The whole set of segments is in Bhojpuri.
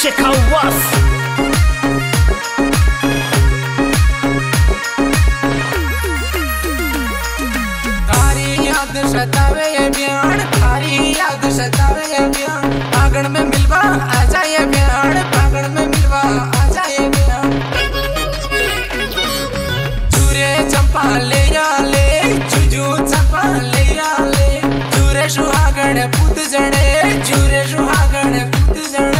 Chekawas. तारी याद सतावे ये ब्याण, तारी याद सतावे ये ब्याण। आंगन में मिलवा आ जाए ब्याण, आंगन में मिलवा आ जाए ब्याण। चूरे चंपा ले या ले, चुजू चंपा ले या ले। चूरे सुहागण पुत जणे, चूरे सुहागण पुत जणे।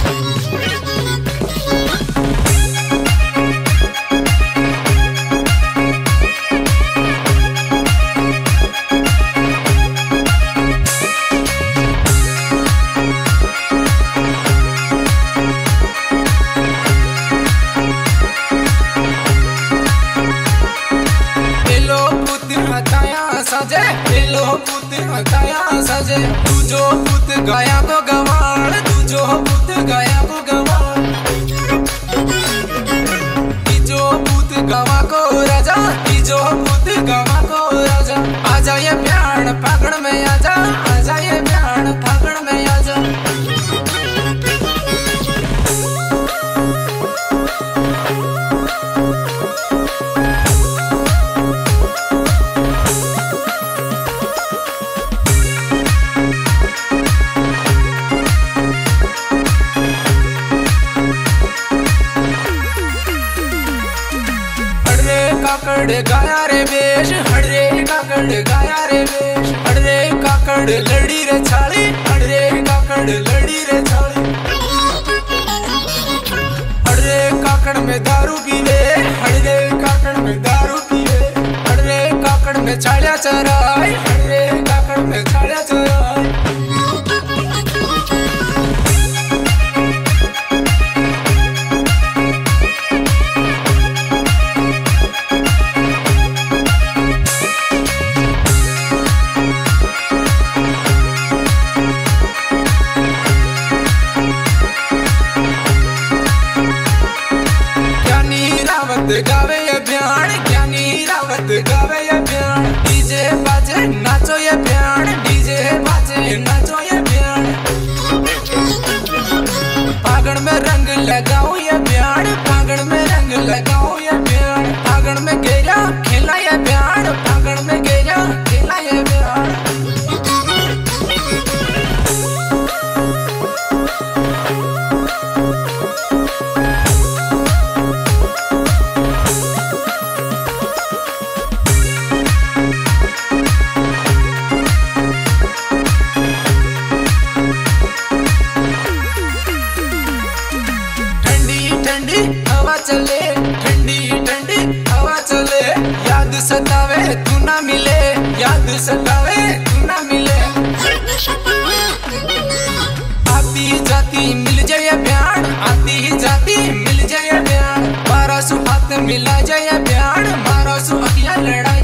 सजे एलो पुत हताया सजे, तुझो पुत गया को गवाण, तुझो पुत गया को गवाण। तीजो पुत गवा को राजा, तीजो पुत गवा को राजा। आजा ये प्याण फागण में आजा, आजा ये प्याण फागण में आजा। काकड़ गाया रे वेश, हड़रे काकड़ गाया रे वेश। हड़रे काकड़ लड़ी रे छाली, हड़रे काकड़ लड़ी रे छाली। हड़रे काकड़ में दारू पीवे, हड़रे काकड़ में दारू पीवे। हड़रे काकड़ में छालिया चराई, हड़रे काकड़ में छालिया चराई। गावे ये ब्याण, ज्ञानी रावत गावे ये ब्याण। डीजे बाजे नाचो ये ब्याण, डीजे बाजे नाचो ये ब्याण। फागण में रंग लगाओ ये ब्याण, फागण में रंग लगाओ ये ब्याण। फागण में गेरा खेला ये ब्याण, फागण में गेरा खेला ये ब्याण। चले ठंडी ठंडी हवा चले, याद सतावे तू ना मिले, याद सतावे तू ना मिले। आती जाती मिल जाए ब्याण, आती जाती मिल जाए ब्याण। 1200 हाथ मिला जाए ब्याण, 1200 अखियां लड़ा